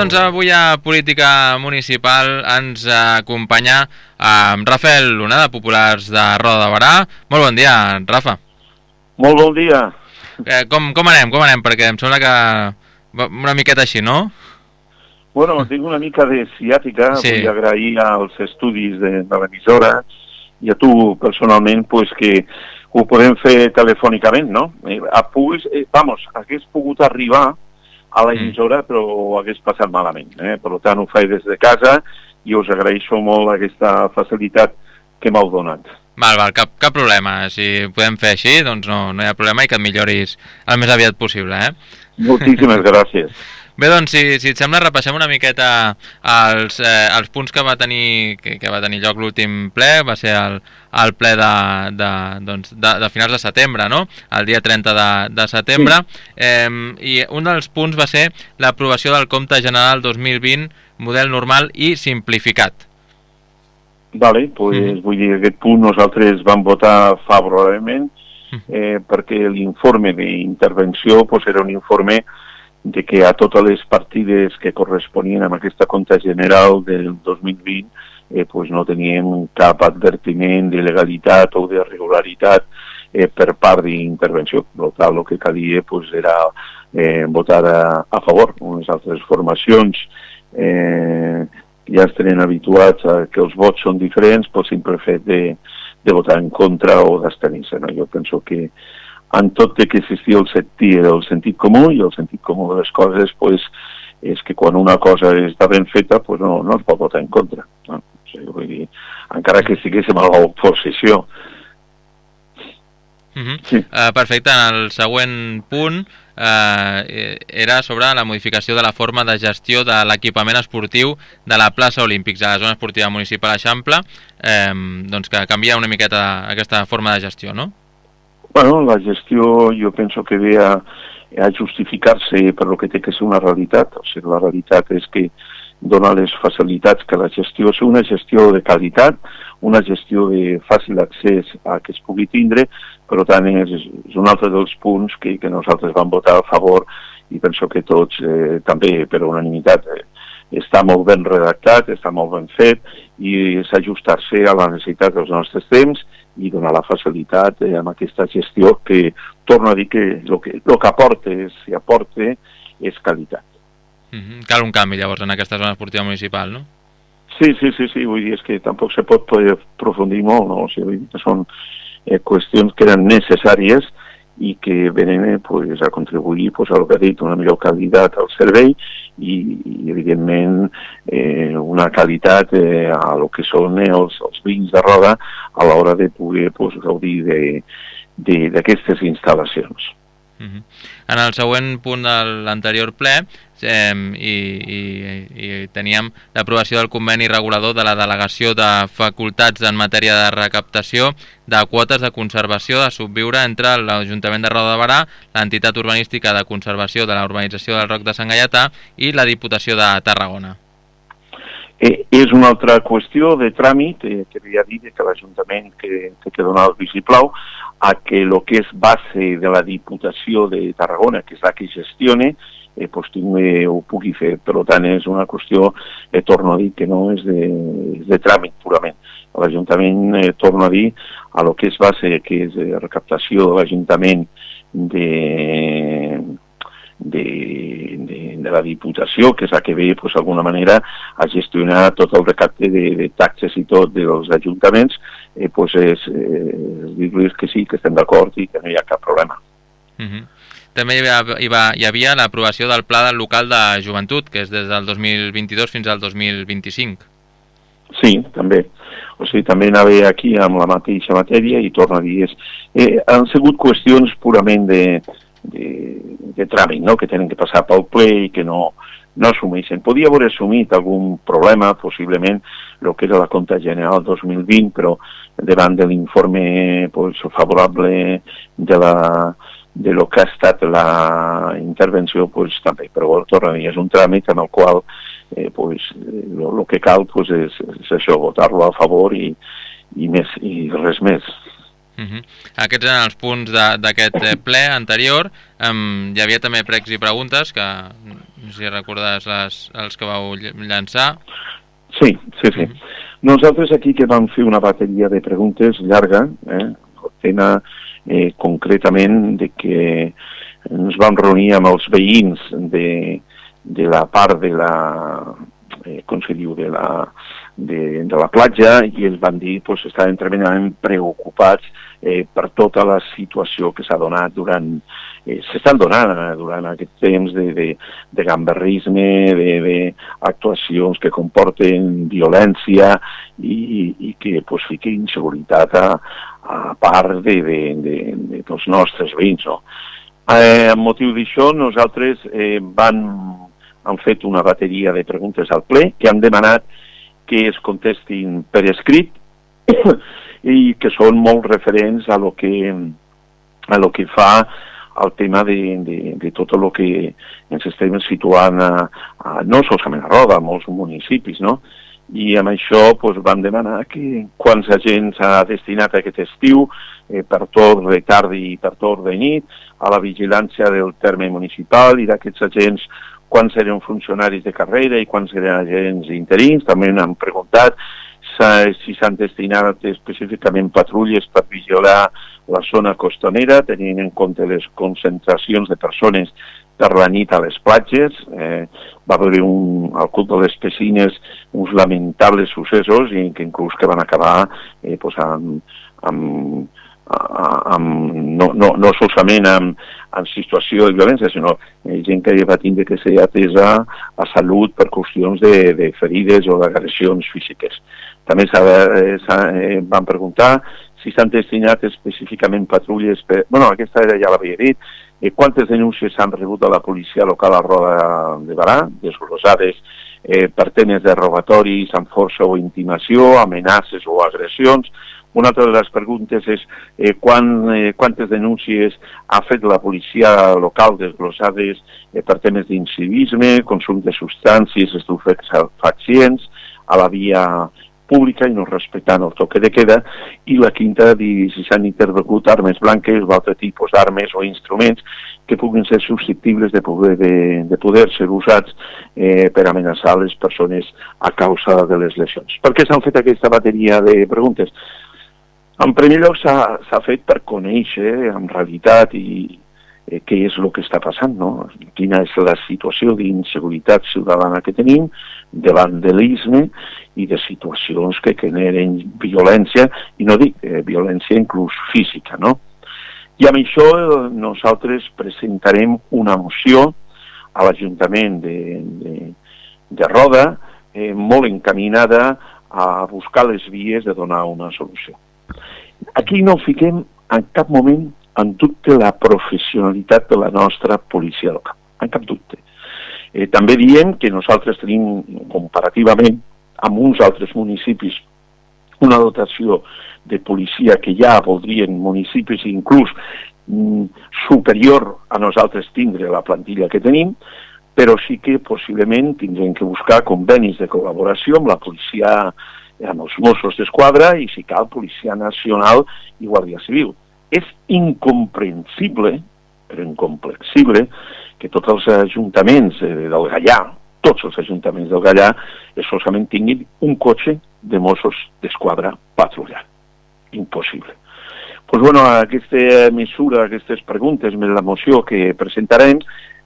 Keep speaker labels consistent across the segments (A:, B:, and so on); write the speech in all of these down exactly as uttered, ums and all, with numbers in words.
A: doncs avui a Política Municipal ens acompanya eh, Rafael Luna, de Populars de Roda de Berà. Molt bon dia, Rafa.
B: Molt bon dia.
A: Eh, com, com anem, com anem? Perquè em sembla que una miqueta així, no?
B: Bueno, tinc una mica de ciàtica, sí. Vull agrair als estudis de, de l'emissora i a tu personalment pues, que ho podem fer telefònicament, no? Eh, puguis, eh, vamos, hagués pogut arribar a l'emissora, mm. però ho hagués passat malament. Eh? Per tant, ho faig des de casa i us agraeixo molt aquesta facilitat que m'heu donat.
A: Val, val, cap, cap problema. Si podem fer així, doncs no, no hi ha problema i que et milloris el més aviat possible, eh?
B: Moltíssimes gràcies.
A: Bé, doncs, si, si et sembla, repassem una miqueta els, eh, els punts que va tenir, que, que va tenir lloc l'últim ple. Va ser el, el ple de, de, doncs, de, de finals de setembre, no? El dia trenta de, de setembre. Sí. Eh, I un dels punts va ser l'aprovació del Compte General dos mil vint, model normal i simplificat.
B: Vale, pues, mm. vull dir, aquest punt nosaltres vam votar favorablement eh, perquè l'informe d'intervenció pues, era un informe de que a totes les partides que corresponien a aquesta compte general del dos mil vint eh, pues no teníem cap advertiment d'il·legalitat o d'irregularitat eh, per part d'intervenció. Per tant, el que calia pues, era eh, votar a, a favor. Unes altres formacions eh, ja estan habituats a que els vots són diferents pel simple fet de, de votar en contra o d'abstenir-se. No? Jo penso que en tot de que existia el sentit, el sentit comú, i el sentit comú de les coses pues, és que quan una cosa està ben feta pues no, no es pot votar en contra. No? O sigui, vull dir, encara que estiguéssim a l'oposició.
A: Uh -huh. Sí. uh, perfecte, en el següent punt eh, era sobre la modificació de la forma de gestió de l'equipament esportiu de la plaça Olímpics a la zona esportiva municipal Eixample, eh, doncs que canvia una miqueta aquesta forma de gestió, no?
B: Bueno, la gestió jo penso que ve a, a justificar-se per lo que té que ser una realitat. O sigui, la realitat és que dona les facilitats que la gestió és una gestió de qualitat, una gestió de fàcil accés a que es pugui tindre, per tant és, és un altre dels punts que, que nosaltres vam votar a favor i penso que tots eh, també per unanimitat eh, està molt ben redactat, està molt ben fet i és ajustar-se a la necessitat dels nostres temps i donar la facilitat eh, amb aquesta gestió que, torno a dir que el que, lo que aporta, si aporta, és qualitat.
A: Mm-hmm. Cal un canvi, llavors, en aquesta zona esportiva municipal, no?
B: Sí, sí, sí, sí, vull dir, és que tampoc se pot poder aprofundir molt, no? O sigui, vull dir que són eh, qüestions que eren necessàries i que venen pues, a contribuir pues, a lo que ha dit, una millor qualitat al servei i, i evidentment, eh, una qualitat eh, a lo que són eh, els, els veïns de Roda a l'hora de poder pues, gaudir d'aquestes instal·lacions.
A: Uh-huh. En el següent punt de l'anterior ple eh, i, i, i teníem l'aprovació del conveni regulador de la delegació de facultats en matèria de recaptació de quotes de conservació de subviure entre l'Ajuntament de Roda de Berà, l'entitat urbanística de conservació de la urbanització del Roc de Sant Gaietà i la Diputació de Tarragona.
B: Eh, és una altra qüestió de tràmit eh, que havia dit que l'Ajuntament que, que, que dona el vistiplau a que el que és base de la Diputació de Tarragona, que és la que gestione, eh, pues, tingui, ho pugui fer. Per tant, és una qüestió, eh, torno a dir, que no és de, és de tràmit purament. L'Ajuntament, eh, torno a dir, a lo que és base, que és de recaptació de l'Ajuntament de... De, de, de la Diputació, que és la que ve pues, d'alguna manera a gestionar tot el recapte de, de taxes i tot dels ajuntaments, eh, pues és eh, dir-los que sí, que estem d'acord i que no hi ha cap problema.
A: Uh-huh. També hi, va, hi, va, hi havia l'aprovació del Pla del Local de Joventut, que és des del dos mil vint-i-dos fins al dos mil vint-i-cinc.
B: Sí, també. O sigui, també anava aquí amb la mateixa matèria i torno a dir, és, eh, han sigut qüestions purament de De, de tràmit, no? Que tenen que passar pel ple i que no, no assumeixen. Podia haver assumit algun problema, possiblement, el que era la compta general dos mil vint, però davant de l'informe pues, favorable de, la, de lo que ha estat la intervenció, pues, també. Però torna a dir, és un tràmit en el qual eh, pues, el que cal pues, és, és això, votar-lo a favor i, i, més, i res més.
A: Uh-huh. Aquests eren els punts d'aquest ple anterior. Um, hi havia també pregs i preguntes que si recordes les, els que vau llançar.
B: Sí, sí, sí. Nosaltres aquí que vam fer una bateria de preguntes llarga, eh, el tema eh, concretament de que ens vam reunir amb els veïns de, de la part de la, eh, com se diu, de la, de, de la platja, i ens van dir que pues, estaven tremendament preocupats eh, per tota la situació que s'ha donat durant, eh, s'estan donant eh, durant aquest temps de, de, de gamberrisme, d'actuacions que comporten violència i, i que pues, fiqui inseguretat a, a part de, de, de, de, dels nostres veïns. No? Eh, amb motiu d'això, nosaltres eh, van, han fet una bateria de preguntes al ple que han demanat que es contestin per escrit i que són molt referents a lo que, a lo que fa al tema de, de, de tot el que ens estem situant a, a, no solament a Roda, a molts municipis, no? I amb això pues, vam demanar que quants agents ha destinat aquest estiu eh, per torn de tarda i per torn de nit a la vigilància del terme municipal, i d'aquests agents quants eren funcionaris de carrera i quants eren agents interins. També han preguntat si s'han destinat específicament patrulles per vigilar la zona costanera, tenint en compte les concentracions de persones per la nit a les platges. Eh, va haver un, al club de les piscines uns lamentables successos i que inclús que van acabar eh, pues amb, amb, amb, no, no, no solament amb, amb situació de violència, sinó eh, gent que va tindre que ser atesa a salut per qüestions de, de ferides o d'agressions físiques. També eh, eh, van preguntar si s'han destinat específicament patrulles per... Bueno, aquesta ja l'havia dit. Eh, quantes denúncies s'han rebut de la policia local a Roda de Barà, desglossades eh, per temes de robatoris amb força o intimació, amenaces o agressions. Una altra de les preguntes és eh, quan, eh, quantes denúncies ha fet la policia local desglossades eh, per temes d'incivisme, consum de substàncies estupefacients a la via pública i no respectant el toque de queda, i la quinta, dir si s'han intervingut armes blanques o altre tipus d'armes o instruments que puguin ser susceptibles de poder, de, de poder ser usats eh, per amenaçar les persones a causa de les lesions. Per què s'han fet aquesta bateria de preguntes? En primer lloc s'ha fet per conèixer en realitat i eh, què és el que està passant, no? Quina és la situació d'inseguretat ciutadana que tenim, de vandalisme i de situacions que generen violència, i no dic eh, violència inclús física, no? I amb això eh, nosaltres presentarem una moció a l'Ajuntament de, de, de Roda eh, molt encaminada a buscar les vies de donar una solució. Aquí no fiquem en cap moment en dubte la professionalitat de la nostra policia local, en cap dubte. Eh, també diem que nosaltres tenim, comparativament amb uns altres municipis, una dotació de policia que ja voldrien municipis inclús mm, superior a nosaltres tindre la plantilla que tenim, però sí que possiblement tindrem que buscar convenis de col·laboració amb la policia, amb els Mossos d'Esquadra i, si cal, Policia Nacional i Guàrdia Civil. És incomprensible, però incomprensible, que tots els ajuntaments del Gallà, tots els ajuntaments del Gallà, solament tinguin un cotxe de Mossos d'Esquadra patrullant. Impossible. Pues bueno, aquesta mesura, aquestes preguntes, la moció que presentarem,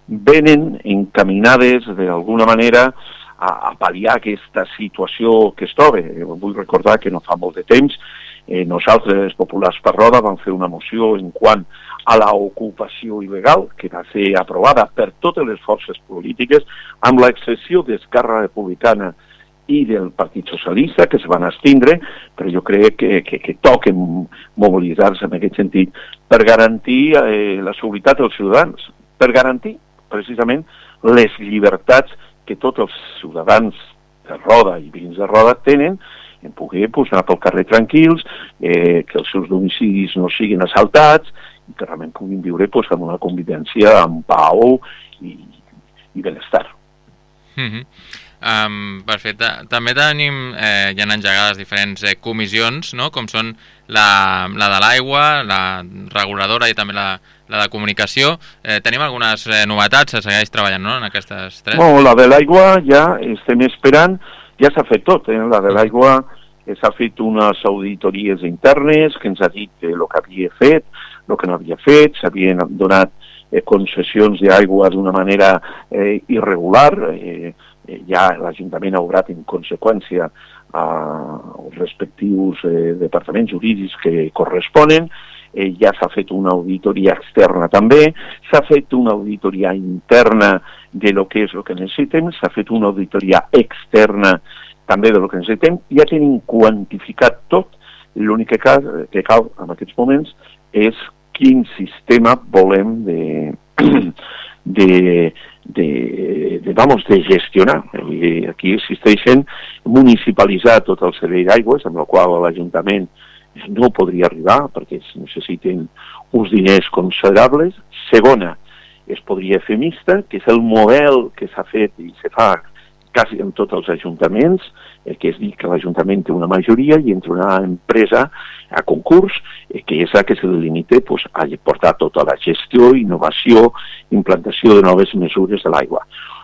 B: venen encaminades d'alguna manera a, a pal·liar aquesta situació que es troba. Vull recordar que no fa molt de temps eh, nosaltres, Populars per Roda, vam fer una moció en quant a l'ocupació il·legal, que va ser aprovada per totes les forces polítiques, amb l'excepció d'Esquerra Republicana i del Partit Socialista, que es van abstindre, però jo crec que, que, que toquen mobilitzar-se en aquest sentit per garantir eh, la seguretat dels ciutadans, per garantir precisament les llibertats que tots els ciutadans de Roda i veïns de Roda tenen en poder pues, anar pel carrer tranquils, eh, que els seus domicilis no siguin assaltats i que realment puguin viure pues, en una convivència amb pau i, i benestar.
A: Mm-hmm. Um, perfecte. També tenim, eh, ja han engegades diferents eh, comissions, no? Com són la, la de l'aigua, la reguladora i també la, la de comunicació. Eh, tenim algunes eh, novetats, se segueix treballant, no?, en aquestes tres?
B: No, la de l'aigua ja estem esperant, ja s'ha fet tot, eh? La de l'aigua s'ha fet unes auditories internes que ens ha dit el que havia fet, el que no havia fet, s'havien donat eh, concessions d'aigua d'una manera eh, irregular, eh, ja l'Ajuntament ha obrat en conseqüència als respectius eh, departaments jurídics que corresponen, eh, ja s'ha fet una auditoria externa també, s'ha fet una auditoria interna de lo que és el que necessitem, s'ha fet una auditoria externa també de lo que necessitem, ja tenim quantificat tot, l'únic que cal, que cal en aquests moments és quin sistema volem de... de De, de, vamos, de gestionar. Aquí existeixen municipalitzar tot el servei d'aigües, amb el qual l'Ajuntament no podria arribar, perquè es necessiten uns diners considerables. Segona, es podria fer mixta, que és el model que s'ha fet i se fa quasi en tots els ajuntaments, eh, que és dir que l'Ajuntament té una majoria i entre una empresa a concurs, eh, que és la que se limita pues, a portar tota la gestió, innovació, implantació de noves mesures de l'aigua.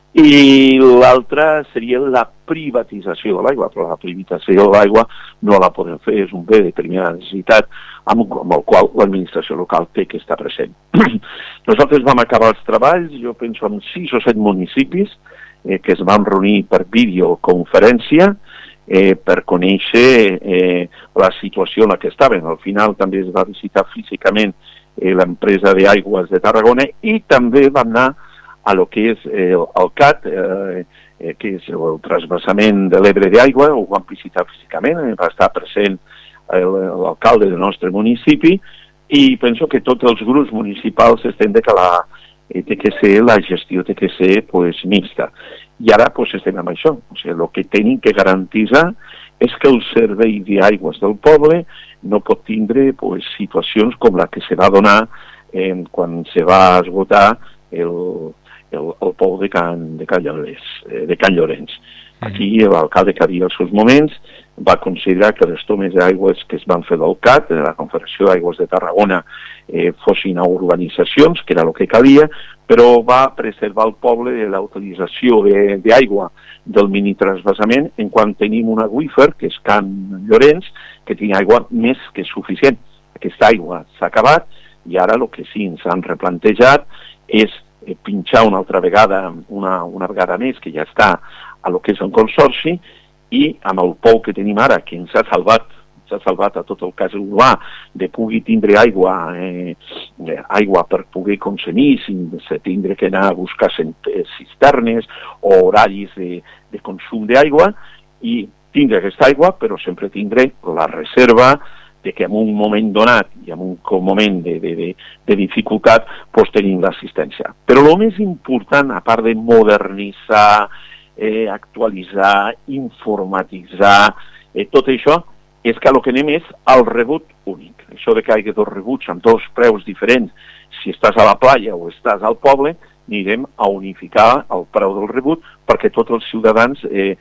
B: I l'altra seria la privatització de l'aigua, però la privatització de l'aigua no la podem fer, és un bé de primera necessitat amb, amb el qual l'administració local té que estar present. Nosaltres vam acabar els treballs, jo penso en sis o set municipis, Eh, que es van reunir per videoconferència eh, per conèixer eh, la situació en la que estaven. Al final també es va visitar físicament eh, l'empresa d'aigües de Tarragona i també vam anar a lo que és eh, el C A T, eh, eh, que és el transvasament de l'Ebre d'aigua, ho vam visitar físicament, eh, va estar present l'alcalde del nostre municipi i penso que tots els grups municipals estem de que la té que ser, la gestió té que ser pues, mixta. I ara pues, estem amb això. O sigui, el que tenim que garantitzar és que el servei d'aigües del poble no pot tindre pues, situacions com la que se va donar eh, quan se va esgotar el, el, el pou de Can, de Can Llorenç. Eh, de Can Llorenç. Aquí l'alcalde que havia als seus moments va considerar que les tomes d'aigües que es van fer del C A T, de la Confederació d'Aigües de Tarragona, eh, fossin a urbanitzacions, que era el que calia, però va preservar el poble de la utilització d'aigua de, del mini-transvasament en quan tenim un aqüífer, que és Can Llorenç, que té aigua més que suficient. Aquesta aigua s'ha acabat i ara el que sí ens han replantejat és eh, pinxar una altra vegada, una, una vegada més, que ja està a lo que és el consorci, i amb el pou que tenim ara, que ens ha salvat, ens ha salvat a tot el cas urbà, de pugui tindre aigua, eh, aigua per poder consumir, sense tindre que anar a buscar cisternes o horaris de, de consum d'aigua, i tindre aquesta aigua, però sempre tindré la reserva de que en un moment donat i en un moment de, de, de, de dificultat pues, tenim l'assistència. Però el més important, a part de modernitzar, Eh, actualitzar, informatitzar, eh, tot això, és que el que anem és al rebut únic. Això de que hi hagi dos rebuts amb dos preus diferents, si estàs a la playa o estàs al poble, anirem a unificar el preu del rebut perquè tots els ciutadans eh,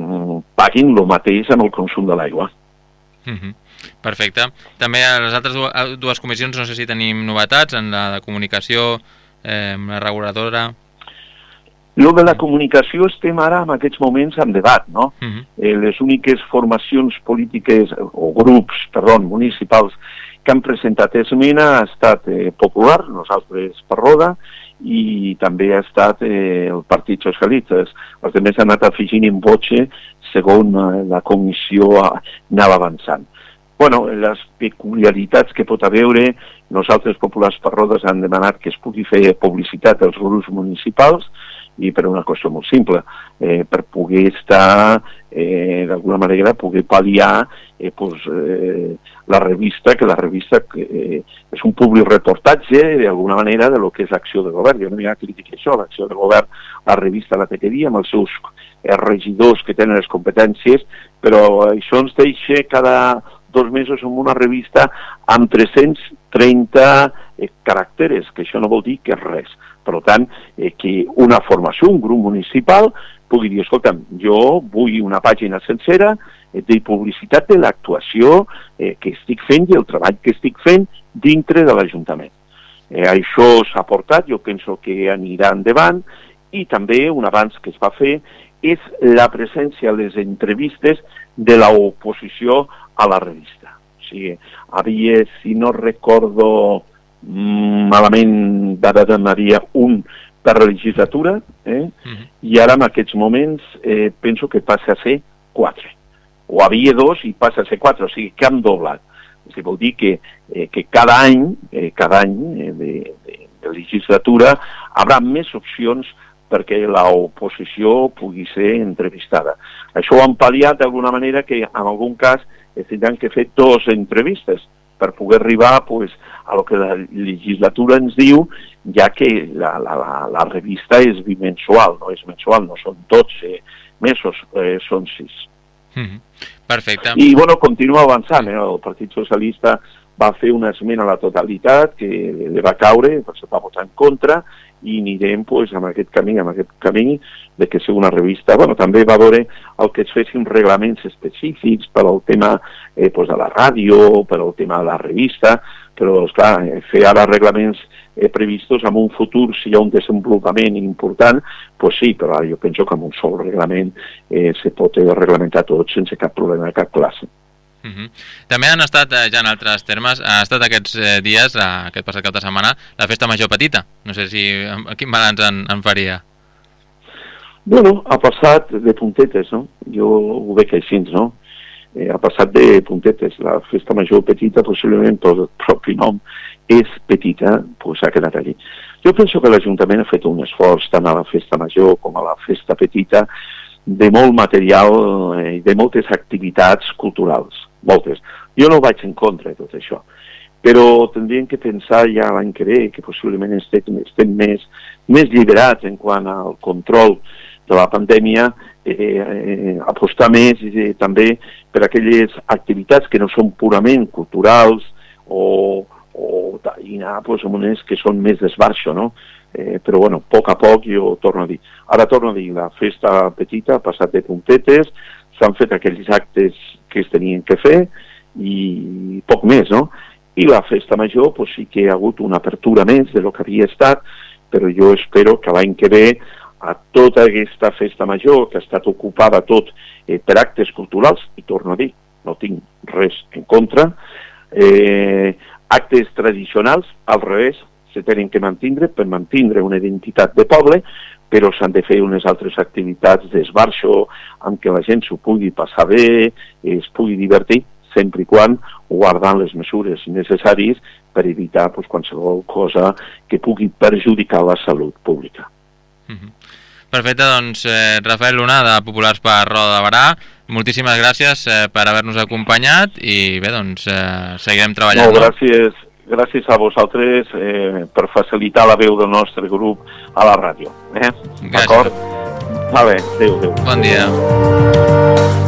B: paguin el mateix amb el consum de l'aigua.
A: Mm-hmm. Perfecte. També a les altres dues comissions no sé si tenim novetats, en la de comunicació, eh, la reguladora...
B: Lo de la comunicació estem ara en aquests moments en debat, no? Uh-huh. eh, les úniques formacions polítiques, o grups, perdó, municipals, que han presentat esmena ha estat eh, Popular, nosaltres per Roda, i també ha estat eh, el Partit Socialista. Els altres han anat afegint en voce segons eh, la comissió anava avançant. Bueno, les peculiaritats que pot haver, nosaltres Populars per Rodes han demanat que es pugui fer publicitat als grups municipals, i per una qüestió molt simple, eh, per poder estar, eh, d'alguna manera, poder pal·liar eh, pues, eh, la revista, que la revista eh, és un públic reportatge, d'alguna manera, de lo que és l'acció de govern. Jo no hi ha crítica això, l'acció de govern, la revista la té que dir, amb els seus eh, regidors que tenen les competències, però això ens deixa cada dos mesos en una revista amb tres-cents trenta eh, caràcteres, que això no vol dir que és res. Per tant, eh, que una formació, un grup municipal, pugui dir, escolta'm, jo vull una pàgina sencera de publicitat de l'actuació eh, que estic fent i el treball que estic fent dintre de l'Ajuntament. Eh, això s'ha portat, jo penso que anirà endavant, i també un avanç que es va fer és la presència a les entrevistes de l'oposició a la revista. O sigui, havia, si no recordo malament, d'ara demanaria un per legislatura, eh? Mm-hmm. I ara en aquests moments eh, penso que passa a ser quatre. O havia dos i passa a ser quatre, o sigui que han doblat. O sigui, vol dir que, eh, que cada any, eh, cada any eh, de, de, de legislatura haurà més opcions perquè l'oposició pugui ser entrevistada. Això ho han pal·liat d'alguna manera que en algun cas es tindran que fer dues entrevistes per poder arribar pues, a lo que la legislatura ens diu, ja que la, la, la, la revista és bimensual, no és mensual, no són dotze mesos, eh, són sis.
A: Mm-hmm. Perfecte.
B: I, bueno, continua avançant, eh? El Partit Socialista va fer una esmena a la totalitat que li va caure, se va votar en contra, i anirem pues, amb aquest camí, amb aquest camí de que sigui una revista. Bueno, també va veure el que es fessin reglaments específics per al tema eh, pues, de la ràdio, per al tema de la revista, però, esclar, fer ara reglaments eh, previstos en un futur, si hi ha un desenvolupament important, pues sí, però jo penso que amb un sol reglament eh, se pot reglamentar tot sense cap problema de cap classe.
A: Uh-huh. També han estat, eh, ja en altres termes, ha estat aquests eh, dies, eh, aquest passat cap de setmana, la festa major petita. No sé si quin balanç en, en faria.
B: Bueno, ha passat de puntetes, no? Jo ho veig així, no? Eh, ha passat de puntetes. La festa major petita, possiblement per el propi nom, és petita, pues ha quedat allí. Jo penso que l'Ajuntament ha fet un esforç tant a la festa major com a la festa petita de molt material i eh, de moltes activitats culturals. Moltes. Jo no vaig en contra de tot això, però tindríem que pensar ja l'any que ve que possiblement estem, estem més, més lliberats en quant al control de la pandèmia, eh, eh, apostar més eh, també per aquelles activitats que no són purament culturals o, o anar pues, en unes que són més d'esbarxo, no? Eh, però bueno, a poc a poc jo torno a dir. Ara torno a dir, la festa petita ha passat de puntetes, s'han fet aquells actes que es tenien que fer i poc més, no? I la festa major pues, sí que hi ha hagut una apertura més de lo que havia estat, però jo espero que l'any que ve a tota aquesta festa major que ha estat ocupada tot eh, per actes culturals, i torno a dir, no tinc res en contra, eh, actes tradicionals, al revés, se tenen que mantindre per mantindre una identitat de poble, però s'han de fer unes altres activitats d'esbarxo amb què la gent s'ho pugui passar bé, es pugui divertir, sempre i quan guardant les mesures necessàries per evitar pues, qualsevol cosa que pugui perjudicar la salut pública.
A: Mm-hmm. Perfecte, doncs eh, Rafael Luna, de Populars per Roda de Barà, moltíssimes gràcies eh, per haver-nos acompanyat i bé, doncs eh, seguirem treballant.
B: No, gràcies, gràcies a vosaltres eh, per facilitar la veu del nostre grup a la ràdio. Eh?
A: D'acord?
B: Vale, adéu, adéu.
A: Bon dia.